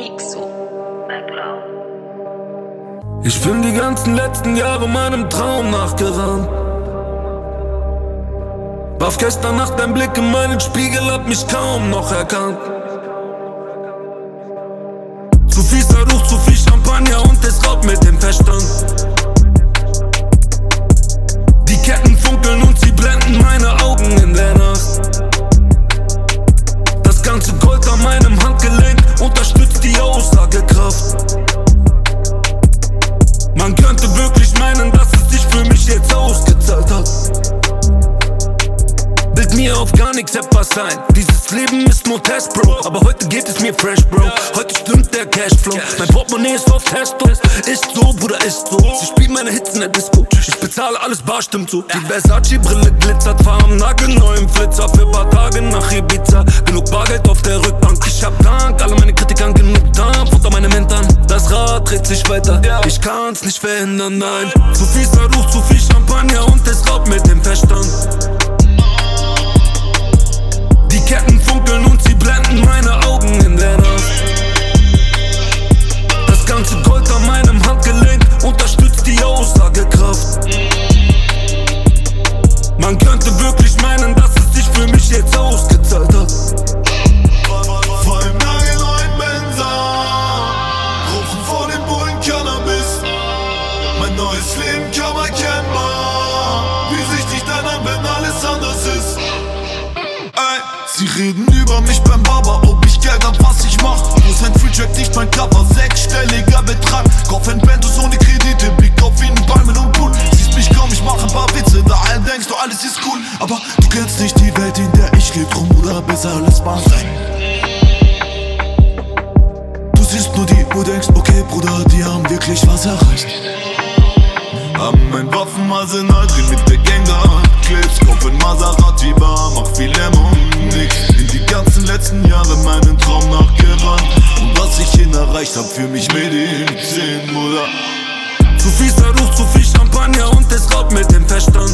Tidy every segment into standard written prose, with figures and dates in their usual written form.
Mixo. Ich bin die ganzen letzten Jahre meinem Traum nachgerannt. Warf gestern Nacht ein Blick in meinen Spiegel, hab mich kaum noch erkannt. Zu fieser Ruch, zu viel Champagner und es raubt mit dem Verstand. Die Ketten funkeln und sie blenden meine Augen in der Nacht. Das ganze Gold an meinem Handgelenk unterstützt die Aussagekraft. Man könnte wirklich meinen, dass es sich für mich jetzt ausgezahlt hat. Bild mir auf gar nichts etwas ein. Dieses Leben ist nur Test, Bro. Aber heute geht es mir fresh, Bro. Heute stimmt der Cashflow. Mein Portemonnaie ist auf Testo. Ist so, Bruder, ist so. Sie spielen meine Hits in der Disco. Ich bezahle alles bar, stimmt so. Die Versace-Brille glitzert. Fahr am nagelneuen Flitzer. Für paar Tage nach Ibiza. Genug Bargeld auf der Rückbank. Ich hab Dank, alle meine Kritikern genug Dampf unter meinem Hintern. Das Rad dreht sich weiter. Ich kann's nicht verhindern, nein. Zu fieser Ruch, zu viel Champagner und es raubt mit dem Verstand. Die Ketten funkeln und sie blenden meine Augen in der Nacht. Das ganze Gold an meinem Handgelenk unterstützt die Aussagekraft. Man könnte wirklich meinen, dass es sich für mich jetzt ausgezahlt hat. Vor dem nagelneuen Benzer, rauchen vor dem Bullen Cannabis. Mein neues Leben kaum erkennbar. Wie sich dich dann an, wenn alles anders ist. Sie reden über mich beim Barber, ob ich Geld hab, was ich mach. Muss ein Freetrack, nicht mein Cover, sechsstelliger Betrag. Kauf ein Bentos ohne Kredite, blick auf ihn, Palmen und Pool. Siehst mich kaum, ich mach ein paar Witze, daher denkst du, alles ist cool. Aber du kennst nicht die Welt, in der ich leb, drum oder besser alles Bahn sein. Du siehst nur die Uhr, denkst, okay Bruder, die haben wirklich was erreicht. Haben mein Waffenarsenal, dreh mit der Gang da, Clips, kauf ein Maserati Bar, mach viel Lärm und nix. In die ganzen letzten Jahre meinen Traum nachgerannt. Und was ich hin erreicht hab, für mich Medizin, Bruder. Zu fieser Ruch, zu viel Champagner und es raubt mit dem Verstand.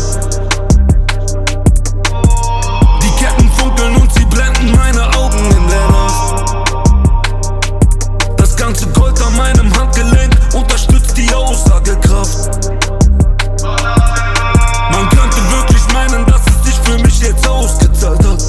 Die Ketten funkeln und sie blenden meine Augen in der Nacht. Das ganze Gold an meinem Handgelenk unterstützt die Aussagekraft. Man könnte wirklich meinen, dass es sich für mich jetzt ausgezahlt hat.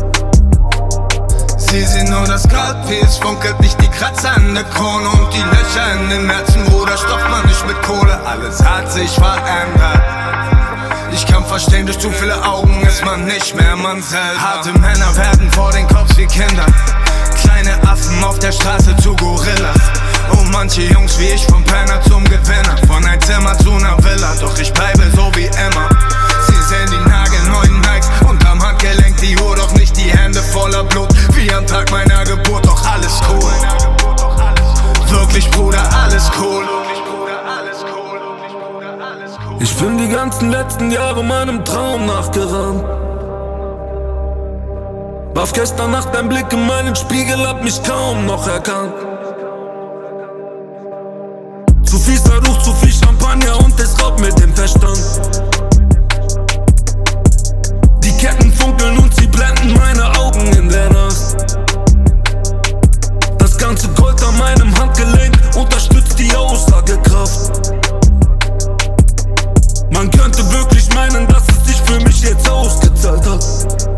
Sie sehen nur das Gold, wie es funkelt, nicht die Kratzer an der Krone und die Löcher in den Herzen, Bruder, stopft man nicht mit Kohle, alles hat sich verändert. Ich kann verstehen, durch zu viele Augen ist man nicht mehr man selber. Harte Männer werden vor den Cops wie Kinder, kleine Affen auf der Straße zu Gorillas. Und manche Jungs wie ich vom Penner zum Gewinner, von ein Zimmer zu einer Villa, doch ich bleibe so wie immer. Sie sehen die nagelneuen Nikes und am Handgelenk die Uhr, doch nicht die Hände voller Blut, wie am Tag meiner Geburt, doch alles cool. Wirklich Bruder, alles cool. Ich bin die ganzen letzten Jahre meinem Traum nachgerannt. Warf gestern Nacht ein Blick in meinen Spiegel, hab mich kaum noch erkannt. Zu fieser Ruch, zu viel Champagner und es raubt mit dem Verstand. Die Ketten funkeln und sie blenden meine Augen in der Nacht. Das ganze Gold an meinem Handgelenk unterstützt die Aussagekraft. Man könnte wirklich meinen, dass es sich für mich jetzt ausgezahlt hat.